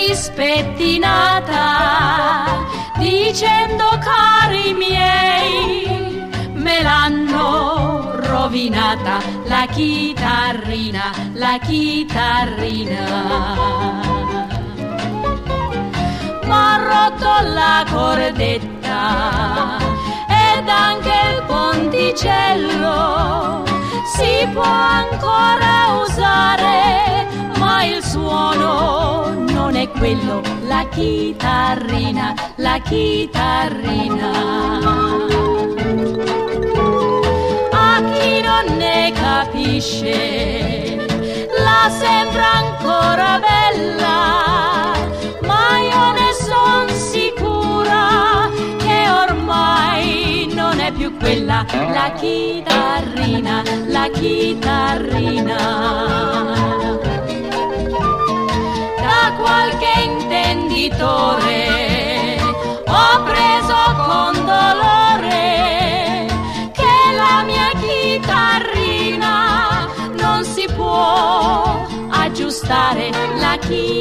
rispettinata, dicendo cari miei, me l'hanno rovinata la chitarrina, la chitarrina. M'ha rotto la cordetta ed anche il ponticello si può ancora usare, ma il suono non è quello, la chitarrina, la chitarrina. A chi non ne capisce la sembra ancora bella, ma io ne son sicura che ormai non è più quella, la chitarrina, la chitarrina. Da qualche intenditore ho preso con dolore che la mia chitarrina non si può aggiustare, la chitarrina.